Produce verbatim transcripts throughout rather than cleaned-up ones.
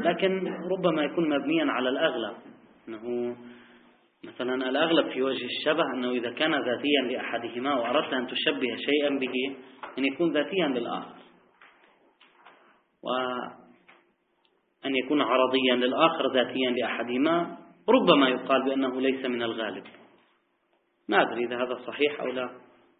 لكن ربما يكون مبنيا على الأغلب، أنه مثلا الأغلب في وجه الشبه أنه إذا كان ذاتيا لأحدهما وأردت أن تشبه شيئا به أن يكون ذاتيا للآخر، وأن يكون عرضيا للآخر ذاتيا لأحدهما ربما يقال بأنه ليس من الغالب. ما أدري إذا هذا صحيح أو لا،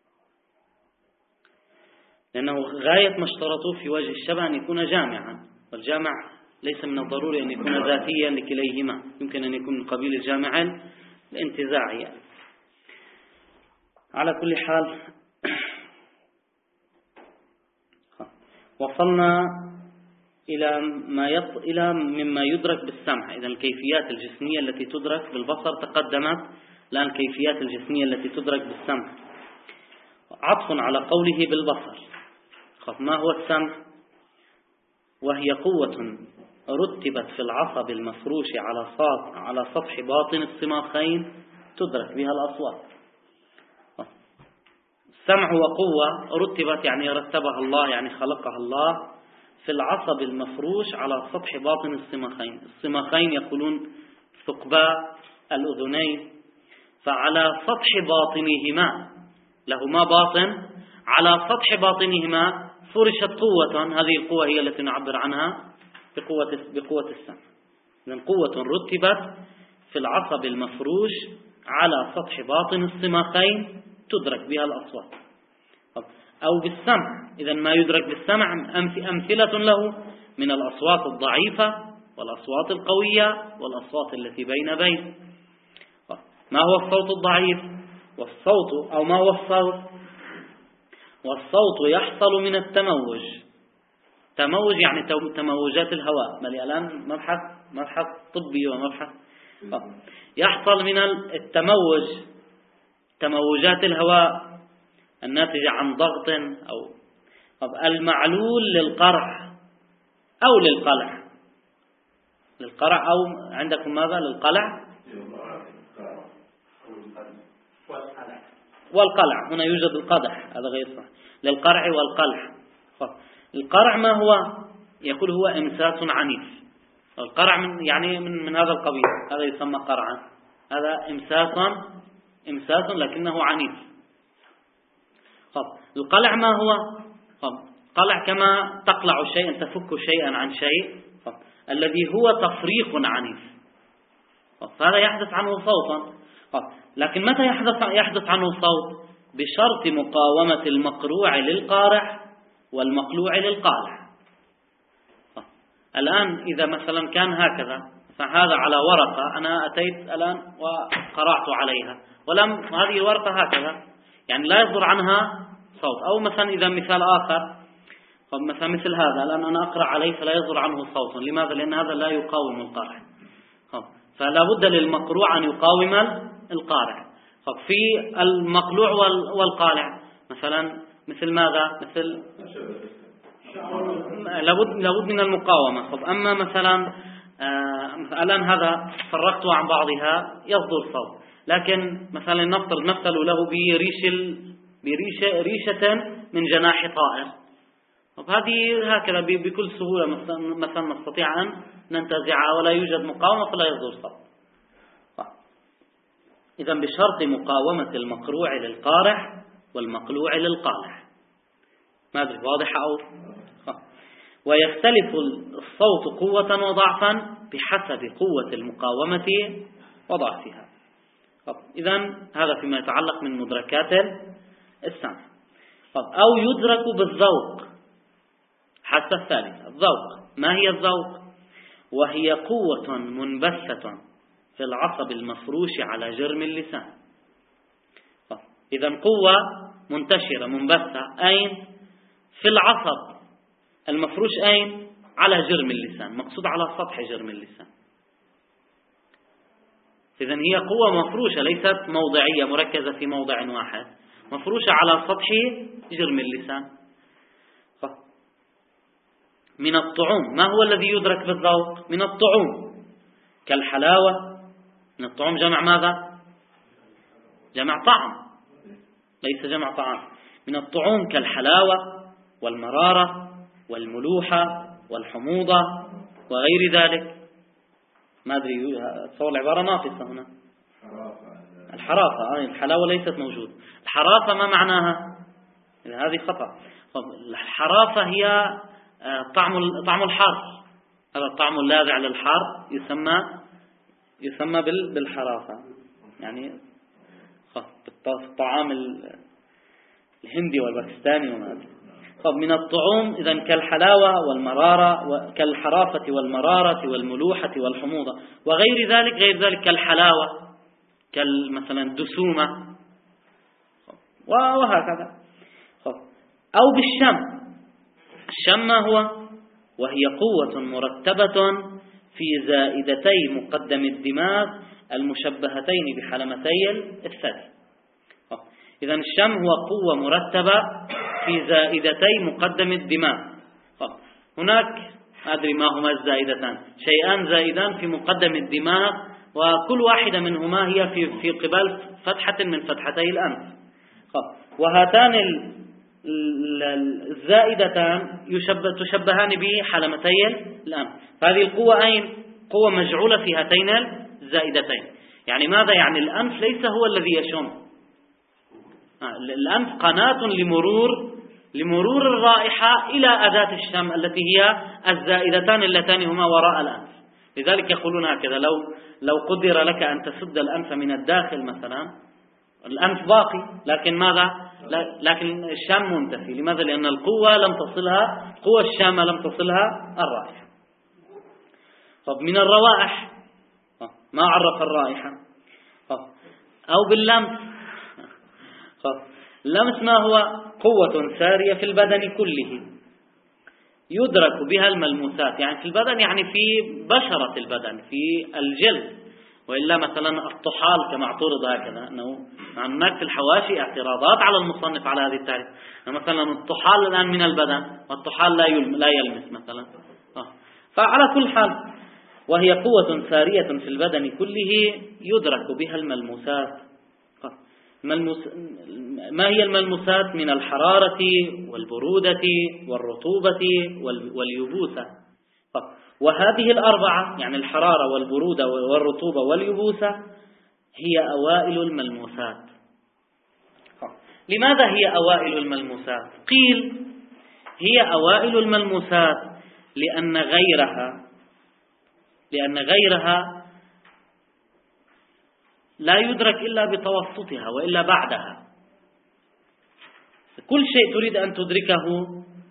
لأنه غاية ما اشترطوا في وجه الشبه أن يكون جامعا، والجامع ليس من الضروري أن يكون ذاتيا لكليهما، يمكن أن يكون من قبيل الجامعين الانتزاعي يعني. على كل حال وصلنا إلى ما يط... إلى مما يدرك بالسمع. إذا الكيفيات الجسمية التي تدرك بالبصر تقدمت، الآن الكيفيات الجسمية التي تدرك بالسمع عطف على قوله بالبصر. ما هو السمع؟ وهي قوة رتبت في العصب المفروش على على سطح باطن الصماخين تدرك بها الأصوات. السمع هو قوة رتبت يعني رتبها الله، يعني خلقها الله في العصب المفروش على سطح باطن الصماخين. الصماخين يقولون ثقباء الأذنين، فعلى سطح باطنهما، لهما باطن، على سطح باطنهما فرشت قوة. هذه القوة هي التي نعبر عنها بقوة بقوة السمع. إذن قوة رتبت في العصب المفروش على سطح باطن الصماخين تدرك بها الأصوات أو بالسمع. إذن ما يدرك بالسمع أمثلة له من الأصوات الضعيفة والأصوات القوية والأصوات التي بين بين. ما هو الصوت الضعيف؟ والصوت أو ما هو الصوت؟ والصوت يحصل من التموج. تموج يعني تموجات الهواء، بل الآن مبحث مبحث طبي ومبحث يحصل من التموج، تموجات الهواء الناتجة عن ضغط أو المعلول للقرع أو للقلع. للقرع أو عندكم ماذا؟ للقلع والقلع. هنا يوجد القدح، هذا غير صحيح. للقرع والقلع. القرع ما هو؟ يقول هو إمساس عنيف. القرع من يعني من, من هذا القبيل، هذا يسمى قرعا. هذا إمساس إمساس لكنه عنيف. القلع ما هو؟ قلع كما تقلع شيئا، تفك شيئا عن شيء، الذي هو تفريق عنيف، فهذا يحدث عنه صوتا. لكن متى يحدث يحدث عنه صوت؟ بشرط مقاومة المقروع للقارع والمقلوع للقالع. الآن إذا مثلا كان هكذا، فهذا على ورقة، أنا أتيت الآن وقرأت عليها ولم هذه الورقة هكذا، يعني لا يصدر عنها صوت. أو مثلا إذا مثال آخر، مثلا مثل هذا الآن أنا أقرأ عليه فلا يصدر عنه صوت. لماذا؟ لأن هذا لا يقاوم القارع، فلا بد للمقروع أن يقاوم القارع. في المقلوع والقالع مثلا مثل ماذا؟ مثل لابد لابد من المقاومة. أما مثلا آه الآن هذا فرقته عن بعضها يصدر صوت، لكن مثلا نفترض نفتل له بريش بريشة ريشة من جناح طائر، هذه هكذا بكل سهولة مثلا نستطيع أن ننتزعها ولا يوجد مقاومة فلا يصدر صوت. إذا بشرط مقاومة المقروع للقارع والمقلوع للقالع. ما أدري واضحة أو؟ ويختلف الصوت قوة وضعفا بحسب قوة المقاومة وضعفها. إذا هذا فيما يتعلق من مدركات السمع. أو يدرك بالذوق. حتى الثالث الذوق. ما هي الذوق؟ وهي قوة منبثة في العصب المفروش على جرم اللسان. إذا قوة منتشرة منبثة أين؟ في العصب المفروش أين؟ على جرم اللسان، مقصود على سطح جرم اللسان. إذا هي قوة مفروشة ليست موضعية مركزة في موضع واحد، مفروشة على سطح جرم اللسان. من الطعوم. ما هو الذي يدرك بالذوق؟ من الطعوم كالحلاوة. من الطعوم جمع ماذا؟ جمع طعم، ليس جمع طعام. من الطعوم كالحلاوة والمرارة والملوحة والحموضة وغير ذلك. ما أدري، أتصور العبارة ناقصة هنا. الحرافة، الحلاوة ليست موجودة. الحرافة ما معناها؟ هذه خطأ. الحرافة هي طعم طعم الحار، هذا الطعم اللاذع للحار يسمى يسمى بالحرافة، يعني الطعام الهندي والباكستاني وما أدري. طب من الطعوم إذن كالحلاوة والمرارة، كالحرافة والمرارة والملوحة والحموضة وغير ذلك. غير ذلك كالحلاوة، كالمثلا دسومة وهكذا. أو بالشم. الشم ما هو؟ وهي قوة مرتبة في زائدتي مقدم الدماغ المشبهتين بحلمتي الثدي. إذن الشم هو قوة مرتبة في زائدتي مقدم الدماغ. هناك أدري ما هما الزائدتان، شيئان زائدان في مقدم الدماغ، وكل واحدة منهما هي في في قبال فتحة من فتحتي الأنف. وهاتان الزائدتان تشبهان بحلمتي الأنف. هذه القوة أين؟ قوة مجعولة في هاتين الزائدتين. يعني ماذا يعني؟ الأنف ليس هو الذي يشم، الأنف قناة لمرور لمرور الرائحة إلى أداة الشم التي هي الزائدتان اللتان هما وراء الأنف. لذلك يقولون هكذا: لو لو قدر لك أن تسد الأنف من الداخل مثلا، الأنف باقي لكن ماذا؟ لكن الشام منتفي. لماذا؟ لأن القوة لم تصلها، قوة الشامة لم تصلها الرائحة. طب من الروائح ما عرف الرائحة. أو باللمس. اللمس ما هو؟ قوة سارية في البدن كله يدرك بها الملموسات، يعني في البدن يعني في بشرة البدن، في الجلد. وإلا مثلا الطحال كما اعترض هكذا، أنه هناك في الحواشي اعتراضات على المصنف على هذه التعريف. مثلا الطحال الآن من البدن، والطحال لا يلمس مثلا. فعلى كل حال وهي قوة سارية في البدن كله يدرك بها الملموسات. ما هي الملموسات؟ من الحرارة والبرودة والرطوبة واليبوسة. وهذه الأربعة يعني الحرارة والبرودة والرطوبة واليبوسة هي أوائل الملموسات. لماذا هي أوائل الملموسات؟ قيل هي أوائل الملموسات لأن غيرها لأن غيرها لا يدرك إلا بتوسطها وإلا بعدها. كل شيء تريد أن تدركه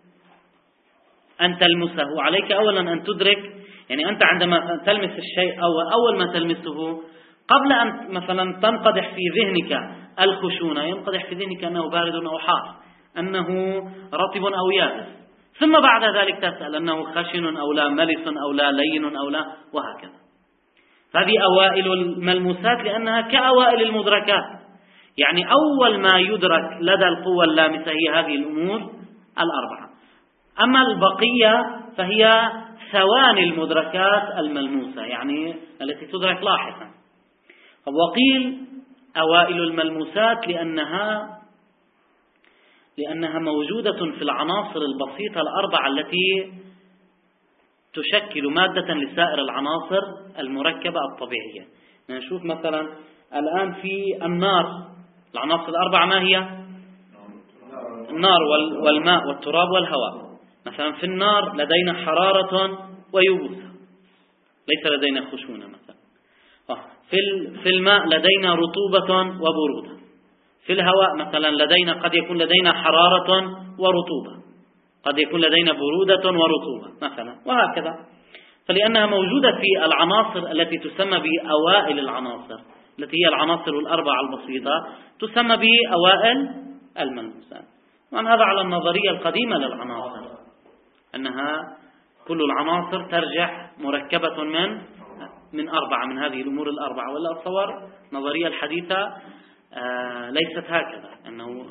أن تلمسه عليك أولا أن تدرك، يعني أنت عندما تلمس الشيء أو أول ما تلمسه قبل أن مثلا تنقدح في ذهنك الخشونة، ينقدح في ذهنك أنه بارد أو حار، أنه رطب أو يابس، ثم بعد ذلك تسأل أنه خشن أو لا، ملس أو لا، لين أو لا، وهكذا. هذه أوائل الملموسات لأنها كأوائل المدركات، يعني أول ما يدرك لدى القوة اللامسة هي هذه الأمور الأربعة. أما البقية فهي ثواني المدركات الملموسة، يعني التي تدرك لاحقا. وقيل أوائل الملموسات لأنها لأنها موجودة في العناصر البسيطة الأربعة التي تشكل مادة لسائر العناصر المركبة الطبيعية. نشوف مثلا الآن في النار، العناصر الأربعة ما هي؟ النار والماء والتراب والهواء. مثلا في النار لدينا حرارة ويبوسة، ليس لدينا خشونة. مثلا في الماء لدينا رطوبة وبرودة. في الهواء مثلا لدينا قد يكون لدينا حرارة ورطوبة، قد يكون لدينا برودة ورطوبة مثلا، وهكذا. فلأنها موجودة في العناصر التي تسمى بأوائل العناصر، التي هي العناصر الأربعة البسيطة، تسمى بأوائل الملموسات. وعن هذا على النظرية القديمة للعناصر، أنها كل العناصر ترجع مركبة من من أربعة، من هذه الأمور الأربعة. ولا أتصور النظرية الحديثة آه ليست هكذا، أنه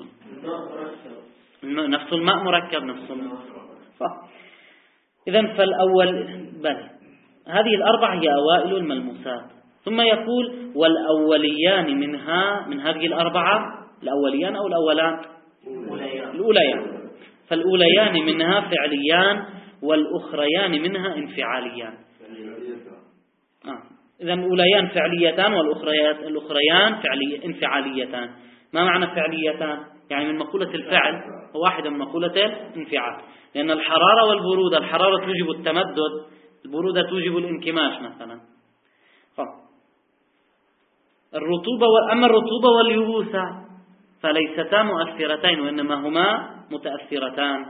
نفس الماء مركب نفس الماء. إذن فالأول بل هذه الأربعة هي أوائل الملموسات. ثم يقول والأوليان منها، من هذه الأربعة الأوليان أو الأولان الأوليان. فالأوليان منها فعليان والأخريان منها انفعاليان. آه. إذن أوليان فعليتان والأخريات الأخريان فعلي انفعاليتان. ما معنى فعليتان؟ يعني من مقولة الفعل وواحدة من مقولة الانفعال، لأن الحرارة والبرودة، الحرارة توجب التمدد، البرودة توجب الانكماش مثلا. الرطوبة أما الرطوبة واليبوسة فليستا مؤثرتين وإنما هما متأثرتان.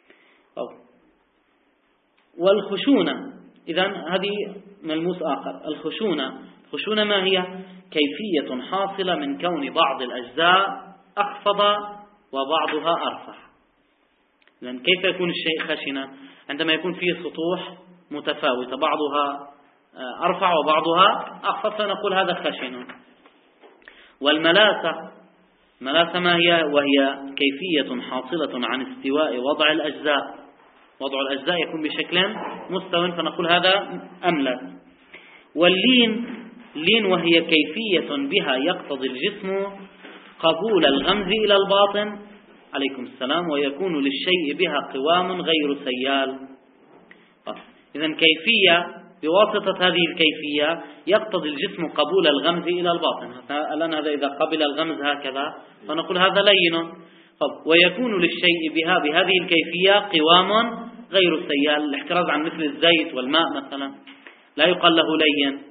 والخشونة إذن هذه ملموس آخر. الخشونة الخشونة ما هي؟ كيفية حاصلة من كون بعض الأجزاء أخفض وبعضها أرفع. لأن كيف يكون الشيء خشنا؟ عندما يكون فيه سطوح متفاوتة بعضها أرفع وبعضها أخفض فنقول هذا خشن. والملاسة ملاسة ما هي؟ وهي كيفية حاصلة عن استواء وضع الأجزاء. وضع الأجزاء يكون بشكل مستوى فنقول هذا أملس. واللين لين وهي كيفية بها يقتضي الجسم قبول الغمز إلى الباطن عليكم السلام ويكون للشيء بها قوام غير سيال. إذن كيفية بواسطة هذه الكيفية يقتضي الجسم قبول الغمز إلى الباطن. الآن هذا إذا قبل الغمز هكذا فنقول هذا لين. ويكون للشيء بها بهذه الكيفية قوام غير سيال، الاحتراز عن مثل الزيت والماء مثلا لا يقال له لين.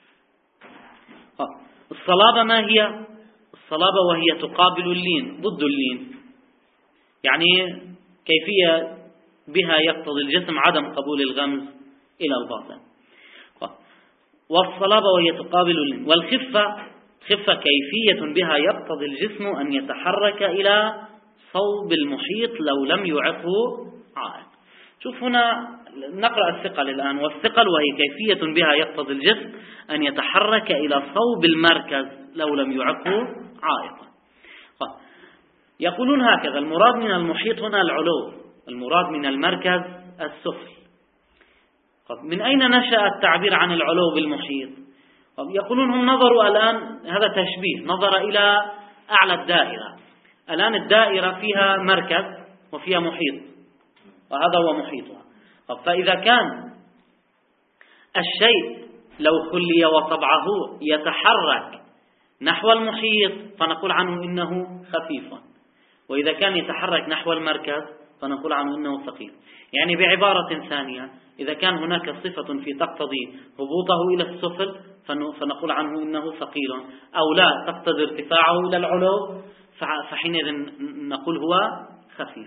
الصلابة ما هي؟ الصلابة وهي تقابل اللين ضد اللين، يعني كيفية بها يقتضي الجسم عدم قبول الغمز إلى الباطن. والصلابة وهي تقابل اللين. والخفة خفة كيفية بها يقتضي الجسم أن يتحرك إلى صوب المحيط لو لم يعقه عائق. شوف هنا نقرأ الثقل الآن. والثقل وهي كيفية بها يقتضي الجسم أن يتحرك إلى صوب المركز لو لم يعقه عائق. يقولون هكذا: المراد من المحيط هنا العلو، المراد من المركز السفل. من أين نشأ التعبير عن العلو بالمحيط؟ يقولون هم نظروا الآن، هذا تشبيه، نظر إلى أعلى الدائرة. الآن الدائرة فيها مركز وفيها محيط وهذا هو محيطها. فإذا كان الشيء لو خلي وطبعه يتحرك نحو المحيط فنقول عنه إنه خفيف، وإذا كان يتحرك نحو المركز فنقول عنه إنه ثقيل. يعني بعبارة ثانية، إذا كان هناك صفة في تقتضي هبوطه إلى السفل فنقول عنه إنه ثقيل، أو لا تقتضي ارتفاعه إلى العلو فحينئذ نقول هو خفيف.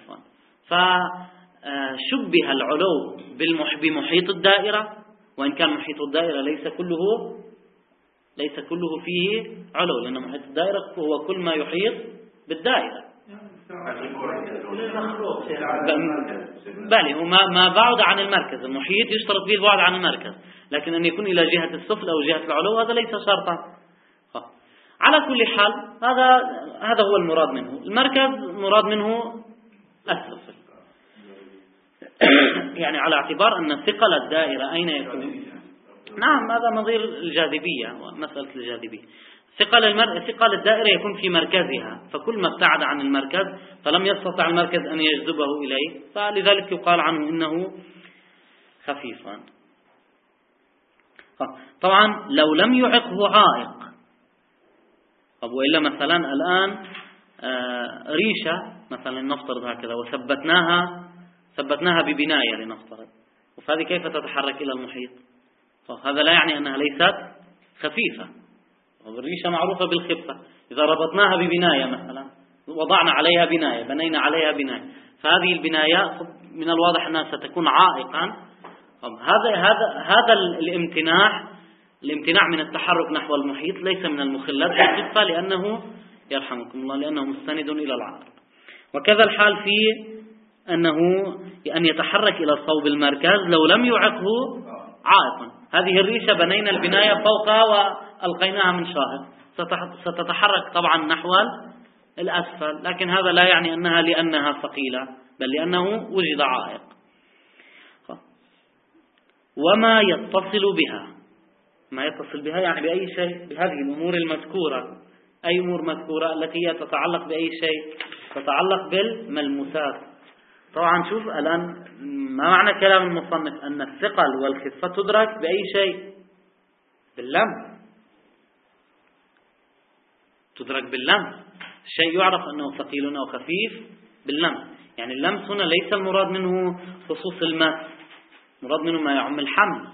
فشبه العلو بمحيط الدائرة، وإن كان محيط الدائرة ليس كله ليس كله فيه علو، لأن محيط الدائرة هو كل ما يحيط بالدائرة. بل هو ما بعد عن المركز. المحيط يشترط فيه البعد عن المركز، لكن أن يكون إلى جهة السفل أو جهة العلو هذا ليس شرطا. على كل حال هذا هذا هو المراد منه. المركز مراد منه السفل، يعني على اعتبار أن ثقل الدائرة أين يكون؟ نعم، هذا نظير الجاذبية ومسألة الجاذبية. ثقل المر... ثقل الدائرة يكون في مركزها، فكل ما ابتعد عن المركز فلم يستطع المركز أن يجذبه إليه، فلذلك يقال عنه إنه خفيفا. طبعا لو لم يعقه عائق، وإلا مثلا الآن ريشة مثلا نفترض هكذا وثبتناها ثبتناها ببناية لنفترض، وهذه كيف تتحرك إلى المحيط؟ هذا لا يعني أنها ليست خفيفة. الريشة معروفة بالخفة. إذا ربطناها ببناية مثلا، وضعنا عليها بناية، بنينا عليها بناية، فهذه البناية من الواضح أنها ستكون عائقا. هذا هذا هذا الامتناع الامتناع من التحرك نحو المحيط ليس من المخلات بالخفة، لأنه يرحمكم الله لأنه مستند إلى العقل. وكذا الحال في أنه أن يتحرك إلى صوب المركز لو لم يعقه عائقا. هذه الريشة بنينا البناية فوقها وألقيناها من شاهق، ستتحرك طبعا نحو الأسفل، لكن هذا لا يعني أنها لأنها ثقيلة، بل لأنه وجد عائق. وما يتصل بها، ما يتصل بها يعني بأي شيء، بهذه الأمور المذكورة. أي أمور مذكورة؟ التي هي تتعلق بأي شيء؟ تتعلق بالملموسات. طبعا شوف الآن ما معنى كلام المصنف أن الثقل والخفة تدرك بأي شيء؟ باللمس، تدرك باللمس. الشيء يعرف أنه ثقيل أو خفيف باللمس. يعني اللمس هنا ليس المراد منه خصوص المس، مراد منه ما يعم الحمل.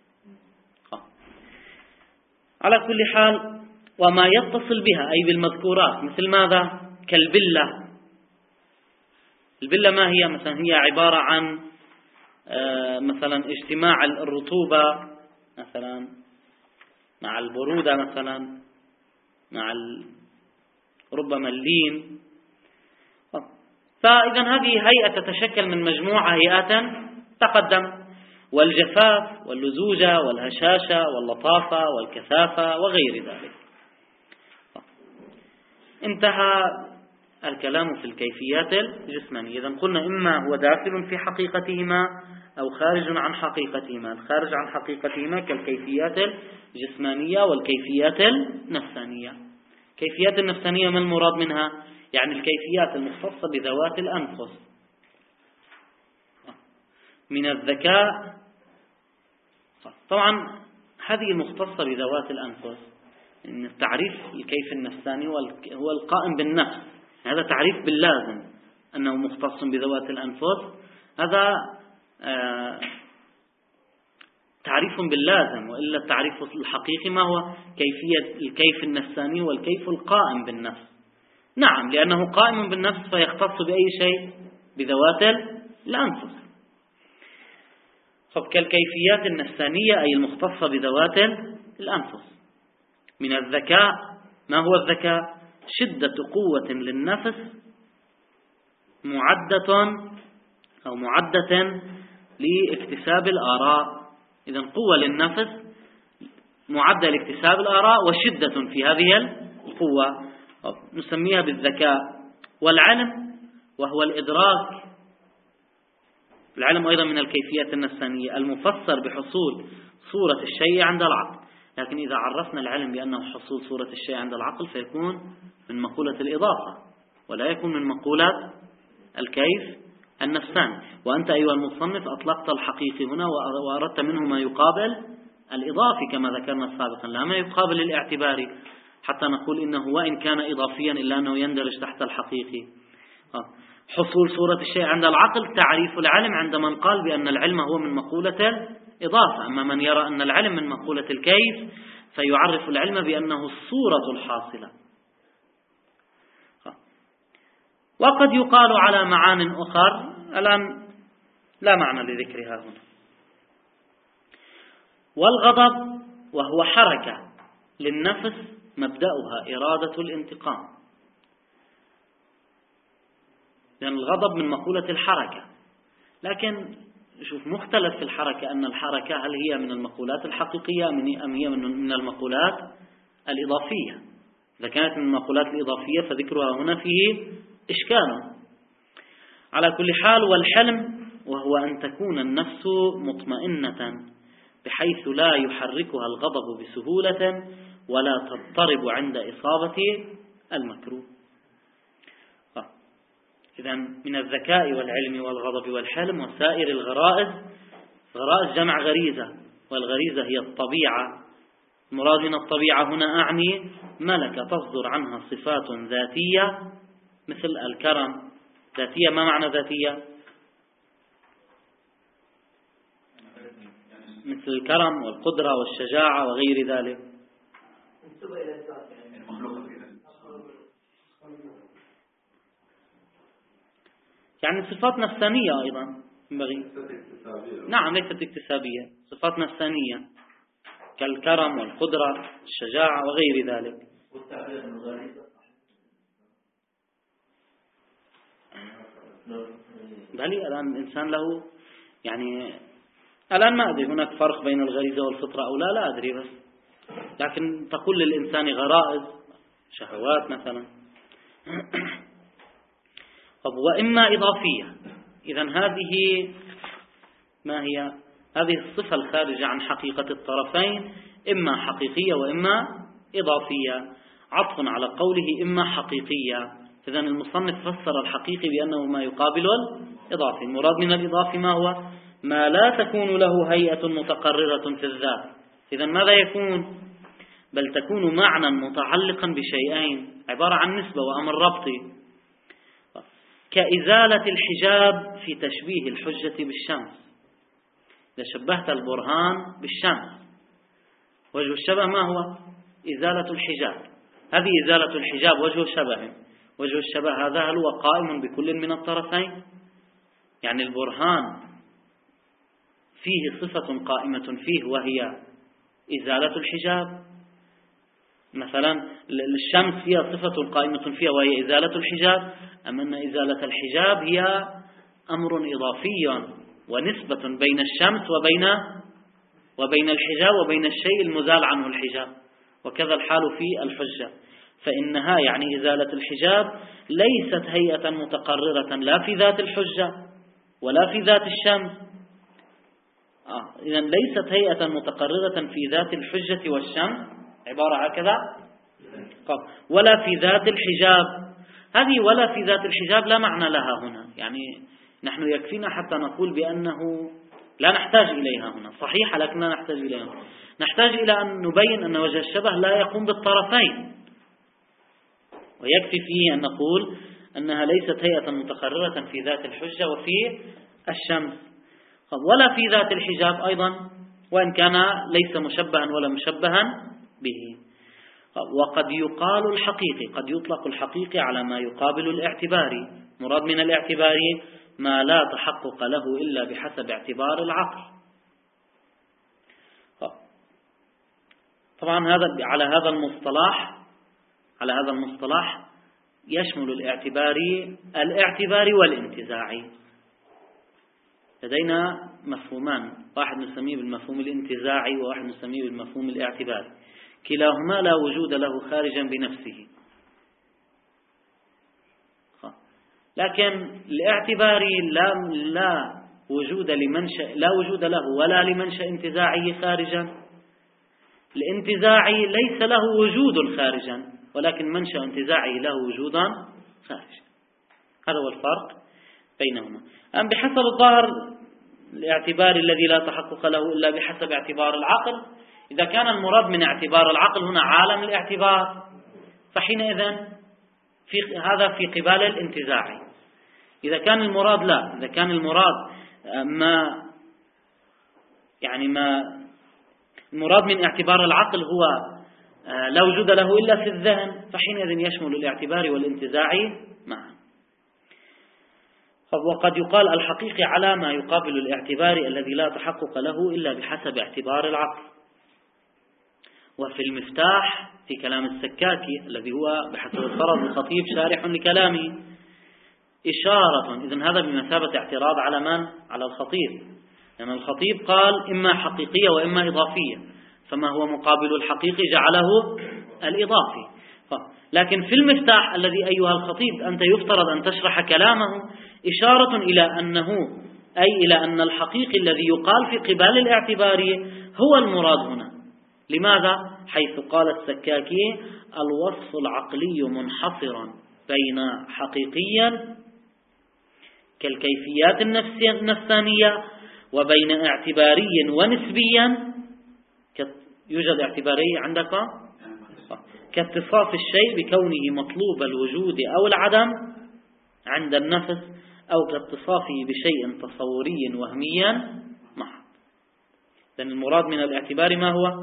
على كل حال، وما يتصل بها أي بالمذكورات، مثل ماذا؟ كالبلة. البلة ما هي؟ مثلا هي عبارة عن مثلا اجتماع الرطوبة مثلا مع البرودة، مثلا مع ربما اللين. فإذا هذه هيئة تتشكل من مجموعة هيئات تقدم، والجفاف واللزوجة والهشاشة واللطافة والكثافة وغير ذلك. انتهى الكلام في الكيفيات الجسمانية. إذن قلنا إما هو داخل في حقيقتهما أو خارج عن حقيقتهما. الخارج عن حقيقتهما كالكيفيات الجسمانية والكيفيات النفسانية. كيفيات النفسانية ما المراد منها؟ يعني الكيفيات المختصة بذوات الأنفس من الذكاء. طبعا هذه المختصة بذوات الأنفس، إن التعريف الكيف النفساني هو القائم بالنفس. هذا تعريف باللازم أنه مختص بذوات الأنفس، هذا آه تعريف باللازم. وإلا التعريف الحقيقي ما هو؟ كيفية الكيف النفساني والكيف القائم بالنفس. نعم، لأنه قائم بالنفس فيختص بأي شيء؟ بذوات الأنفس. كالكيفيات النفسانية أي المختصة بذوات الأنفس. من الذكاء، ما هو الذكاء؟ شدة قوة للنفس معدة أو معدة لاكتساب الآراء. إذن قوة للنفس معدة لاكتساب الآراء وشدة في هذه القوة، نسميها بالذكاء. والعلم وهو الإدراك. العلم أيضا من الكيفيات النفسانية المفسر بحصول صورة الشيء عند العقل. لكن إذا عرفنا العلم بأنه حصول صورة الشيء عند العقل فيكون من مقولة الإضافة ولا يكون من مقولة الكيف النفساني. وأنت أيها المصنف أطلقت الحقيقي هنا وأردت منه ما يقابل الإضافي كما ذكرنا سابقا، لا ما يقابل الاعتباري، حتى نقول إنه وإن كان إضافيا إلا أنه يندرج تحت الحقيقي. حصول صورة الشيء عند العقل تعريف العلم عند من قال بأن العلم هو من مقولة الإضافة. أما من يرى أن العلم من مقولة الكيف فيعرف العلم بأنه الصورة الحاصلة. وقد يقال على معان أخر الآن لا معنى لذكرها هنا. والغضب وهو حركة للنفس مبدأها إرادة الانتقام. لأن الغضب من مقولة الحركة، لكن شوف مختلف في الحركة، أن الحركة هل هي من المقولات الحقيقية أم هي من المقولات الإضافية. إذا كانت من المقولات الإضافية فذكرها هنا فيه إشكال. على كل حال، والحلم وهو أن تكون النفس مطمئنة بحيث لا يحركها الغضب بسهولة ولا تضطرب عند إصابة المكروه. إذن من الذكاء والعلم والغضب والحلم وسائر الغرائز. غرائز جمع غريزة، والغريزة هي الطبيعة. مراد من الطبيعة هنا أعني ملكة تصدر عنها صفات ذاتية مثل الكرم. ذاتية، ما معنى ذاتية؟ مثل الكرم والقدرة والشجاعة وغير ذلك. يعني صفات نفسانية أيضا ينبغي. نعم، ليست اكتسابية، صفات نفسانية كالكرم والقدرة الشجاعة وغير ذلك. بل الآن الإنسان له يعني الآن ما أدري هناك فرق بين الغريزة والفطرة أو لا لا أدري، بس لكن تقول للإنسان غرائز شهوات مثلا. طب وإما إضافية. إذن هذه ما هي؟ هذه الصفة الخارجة عن حقيقة الطرفين، إما حقيقية وإما إضافية. عطف على قوله إما حقيقية، إذن المصنف فسر الحقيقي بأنه ما يقابل الإضافي. المراد من الإضافي ما هو؟ ما لا تكون له هيئة متقررة في الذات. إذن ماذا يكون؟ بل تكون معنى متعلقا بشيئين، عبارة عن نسبة وأمر ربطي، كإزالة الحجاب في تشبيه الحجة بالشمس. إذا شبهت البرهان بالشمس، وجه الشبه ما هو؟ إزالة الحجاب. هذه إزالة الحجاب وجه شبه. وجه الشبه هذا هل هو قائم بكل من الطرفين؟ يعني البرهان فيه صفة قائمة فيه وهي إزالة الحجاب. مثلا الشمس فيها صفة قائمة فيها وهي إزالة الحجاب، أما أن إزالة الحجاب هي أمر إضافي ونسبة بين الشمس وبين وبين الحجاب وبين الشيء المزال عنه الحجاب. وكذا الحال في الحجة، فإنها يعني إزالة الحجاب ليست هيئة متقررة لا في ذات الحجة ولا في ذات الشمس. آه. إذن ليست هيئة متقررة في ذات الحجة والشمس، عبارة هكذا، ولا في ذات الحجاب. هذه ولا في ذات الحجاب لا معنى لها هنا، يعني نحن يكفينا حتى نقول بأنه لا نحتاج إليها هنا، صحيح، لكننا نحتاج إليها. نحتاج إلى أن نبين أن وجه الشبه لا يقوم بالطرفين، ويكفي فيه أن نقول أنها ليست هيئة متقررة في ذات الحجة وفي الشمس، ولا في ذات الحجاب أيضا، وإن كان ليس مشبها ولا مشبها به. وقد يقال الحقيقي، قد يطلق الحقيقي على ما يقابل الاعتباري. مراد من الاعتباري ما لا تحقق له إلا بحسب اعتبار العقل. طبعا هذا على هذا المصطلح على هذا المصطلح يشمل الاعتباري الاعتباري والانتزاعي. لدينا مفهومان، واحد نسميه بالمفهوم الانتزاعي وواحد نسميه بالمفهوم الاعتباري، كلاهما لا وجود له خارجا بنفسه. لكن الاعتباري لا لا وجود لمنشأ لا وجود له ولا لمنشأ انتزاعي خارجا. الانتزاعي ليس له وجود خارجا، ولكن منشأ انتزاعي له وجودا خارجا. هذا هو الفرق بينهما. أم بحسب الظاهر الاعتبار الذي لا تحقق له إلا بحسب اعتبار العقل، إذا كان المراد من اعتبار العقل هنا عالم الاعتبار، فحينئذ في هذا في قبال الانتزاعي. إذا كان المراد لا إذا كان المراد ما يعني ما المراد من اعتبار العقل هو لا وجود له إلا في الذهن، فحينئذ يشمل الاعتبار والانتزاعي معا. وقد يقال الحقيقي على ما يقابل الاعتبار الذي لا تحقق له إلا بحسب اعتبار العقل. وفي المفتاح في كلام السكاكي الذي هو بحسب الفرض الخطيب شارح لكلامه إشارة، إذن هذا بمثابة اعتراض على من؟ على الخطيب، لأن يعني الخطيب قال إما حقيقية وإما إضافية، فما هو مقابل الحقيقي جعله الإضافي. لكن في المفتاح الذي أيها الخطيب أنت يفترض أن تشرح كلامه إشارة إلى أنه أي إلى أن الحقيقي الذي يقال في قبال الاعتباري هو المراد هنا. لماذا؟ حيث قال السكاكي الوصف العقلي منحصرا بين حقيقيا كالكيفيات النفسانية وبين اعتباري ونسبيا. يوجد اعتباري عندكم كاتصاف الشيء بكونه مطلوب الوجود أو العدم عند النفس، أو كاتصافه بشيء تصوري وهميا محض. لأن المراد من الاعتبار ما هو؟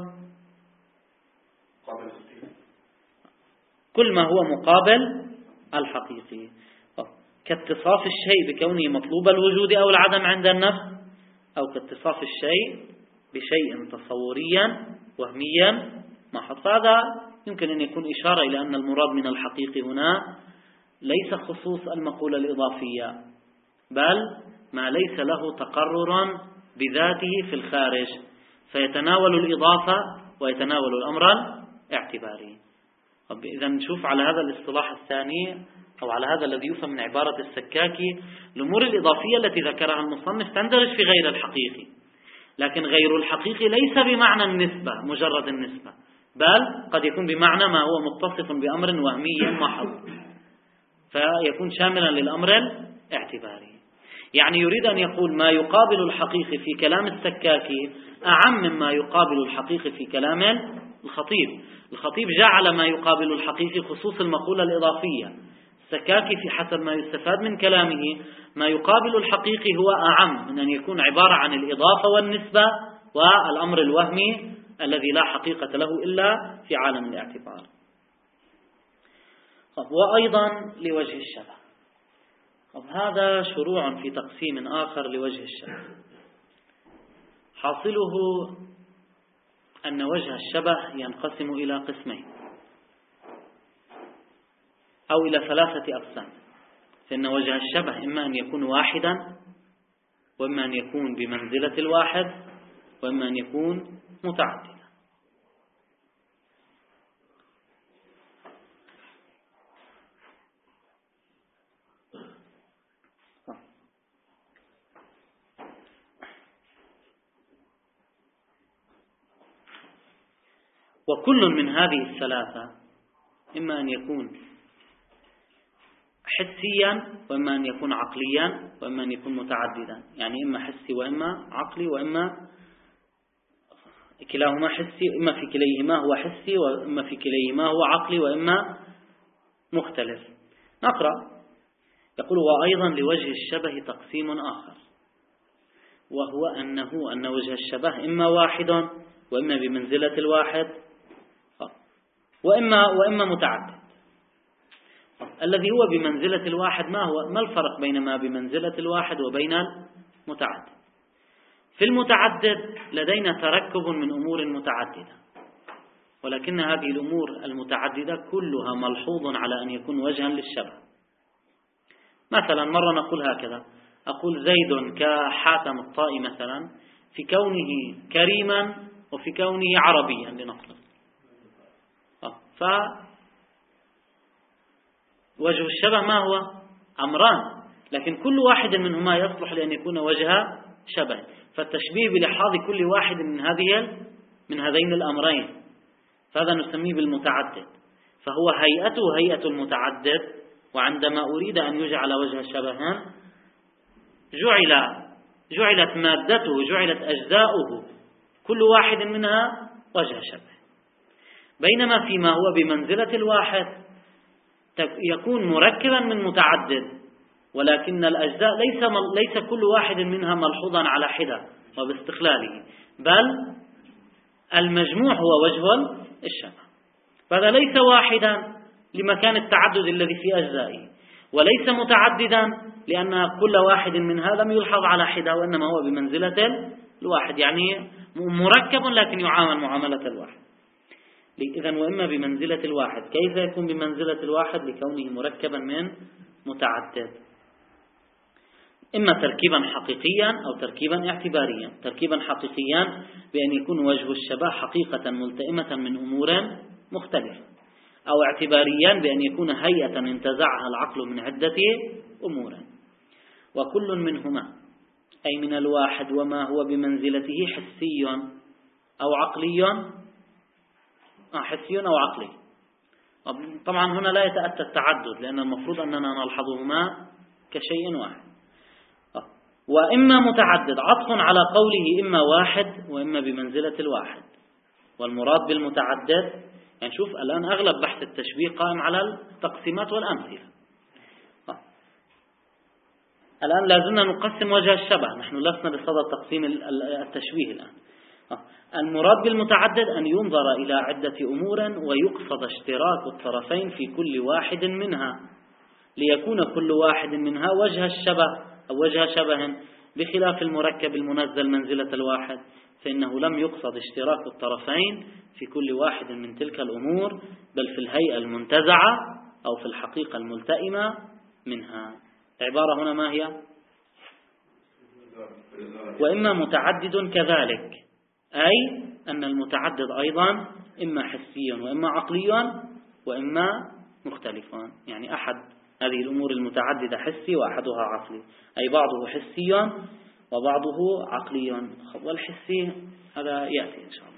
كل ما هو مقابل الحقيقي. كاتصاف الشيء بكونه مطلوب الوجود أو العدم عند النفس، أو كاتصاف الشيء بشيء تصوريا وهميا محض. هذا يمكن أن يكون إشارة إلى أن المراد من الحقيقي هنا ليس خصوص المقولة الإضافية، بل ما ليس له تقرر بذاته في الخارج، فيتناول الإضافة ويتناول الأمر الاعتباري. إذا نشوف على هذا الاصطلاح الثاني أو على هذا الذي يفهم من عبارة السكاكي، الأمور الإضافية التي ذكرها المصنف تندرج في غير الحقيقي، لكن غير الحقيقي ليس بمعنى النسبة مجرد النسبة، بل قد يكون بمعنى ما هو متصف بأمر وهمي محض. فيكون شاملا للأمر الاعتباري. يعني يريد أن يقول ما يقابل الحقيقي في كلام السكاكي أعم مما يقابل الحقيقي في كلام الخطيب. الخطيب جعل ما يقابل الحقيقي خصوص المقولة الإضافية، السكاكي في حسب ما يستفاد من كلامه ما يقابل الحقيقي هو أعم من أن يكون عبارة عن الإضافة والنسبة والأمر الوهمي الذي لا حقيقة له إلا في عالم الاعتبار. وأيضا لوجه الشبه. هذا شروع في تقسيم آخر لوجه الشبه، حاصله أن وجه الشبه ينقسم إلى قسمين أو إلى ثلاثة أقسام. فإن وجه الشبه إما أن يكون واحدا، وإما أن يكون بمنزلة الواحد، وإما أن يكون متعددا. وكل من هذه الثلاثة إما أن يكون حسيا، وإما أن يكون عقليا، وإما أن يكون متعددا. يعني إما حسي وإما عقلي، وإما كلاهما حسي، إما في كليهما هو حسي، وإما في كليهما هو عقلي، وإما مختلف. نقرأ. يقول: وأيضا لوجه الشبه تقسيم آخر، وهو أنه أن وجه الشبه إما واحد، وإما بمنزلة الواحد، وإما وإما متعدد. الذي هو بمنزلة الواحد ما هو ما الفرق بين ما بمنزلة الواحد وبين المتعدد؟ في المتعدد لدينا تركب من أمور متعددة، ولكن هذه الأمور المتعددة كلها ملحوظ على أن يكون وجها للشبه. مثلا مرة نقول هكذا: أقول زيد كحاتم الطائي مثلا في كونه كريما وفي كونه عربيا لنقل. فوجه الشبه ما هو؟ أمران، لكن كل واحد منهما يصلح لأن يكون وجه شبه. فالتشبيه بلحاظ كل واحد من هذه من هذين الأمرين، فهذا نسميه بالمتعدد. فهو هيئته هيئة المتعدد، وعندما أريد أن يجعل وجه شبها جعل جعلت مادته جعلت أجزاؤه كل واحد منها وجه شبه. بينما فيما هو بمنزلة الواحد يكون مركبا من متعدد، ولكن الأجزاء ليس ليس كل واحد منها ملحوظا على حدة وباستقلاله، بل المجموع هو وجه الشبه. فهذا ليس واحدا لمكان التعدد الذي في أجزائه، وليس متعددا لأن كل واحد من هذا لم يلحظ على حدة، وإنما هو بمنزلة الواحد، يعني مركب لكن يعامل معاملة الواحد. إذن وإما بمنزلة الواحد. كيف يكون بمنزلة الواحد؟ لكونه مركبا من متعدد، إما تركيبا حقيقيا أو تركيبا اعتباريا. تركيبا حقيقيا بأن يكون وجه الشبه حقيقة ملتئمة من أمور مختلفة، أو اعتباريا بأن يكون هيئة انتزعها العقل من عدة أمور. وكل منهما أي من الواحد وما هو بمنزلته حسي أو عقلي حسي أو عقلي. طبعا هنا لا يتأتى التعدد، لأن المفروض أننا نلحظهما كشيء واحد. وإما متعدد عطف على قوله إما واحد وإما بمنزلة الواحد. والمراد بالمتعدد يعني شوف الآن أغلب بحث التشبيه قائم على التقسيمات والأمثلة. الآن لازلنا نقسم وجه الشبه، نحن لسنا بصدد تقسيم التشبيه الآن. المراد بالمتعدد أن ينظر إلى عدة أمور ويقصد اشتراك الطرفين في كل واحد منها، ليكون كل واحد منها وجه الشبه أو وجه شبه، بخلاف المركب المنزل منزلة الواحد فإنه لم يقصد اشتراك الطرفين في كل واحد من تلك الأمور، بل في الهيئة المنتزعة أو في الحقيقة الملتئمة منها. العبارة هنا ما هي؟ وإما متعدد كذلك، أي أن المتعدد أيضا إما حسي وإما عقلي وإما مختلفان. يعني أحد هذه الأمور المتعددة حسي وأحدها عقلي، أي بعضه حسي وبعضه عقلي. والحسي هذا يأتي إن شاء الله.